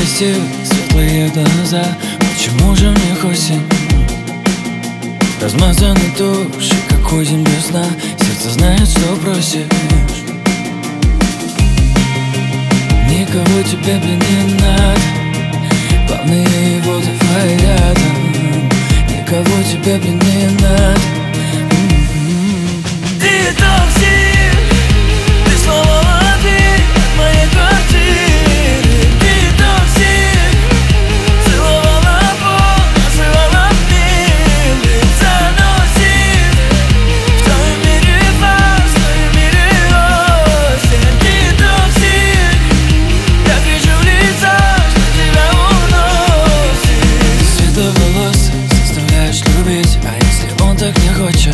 красивые светлые глаза. Почему же мне осень? Размазаны души, как озим без сна. Сердце знает, что просишь. Никого тебе, блин, не надо. Плавные воды рядом. Никого тебе, блин, не надо. Ты токсик, ты сломала дверь от моей квартиры. Ты токсик, целовала пол, называла милым. Заносит в твоем мире фарс, в твоем мире осень. Ты токсик, я кричу в лицо, что тебя уносит. Светловолосый заставляешь любить, а если он так не хочет?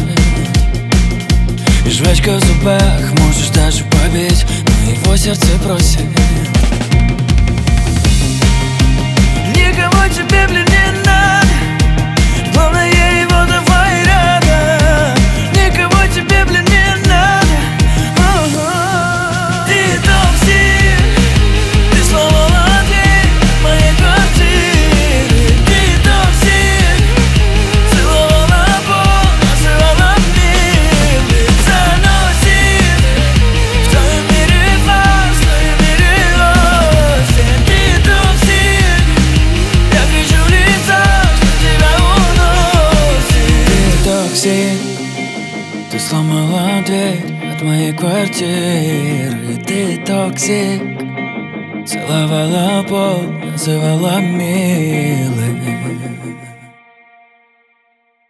И жвачка в зубах, можешь даже побить, но его сердце просит. Никого тебе, блин, не надо. Главное, его давай рядом. Никого тебе, блин, не надо. Ты токсик, ты сломала дверь от моей квартиры. Ты токсик, целовала пол, называла милым. Заносит в твоем мире фарс, в твоем мире осень. Ты токсик, я кричу в лицо, что тебя уносит. Ты токсик, ты сломала дверь от моей квартиры. Ты токсик, целовала пол, называла милым.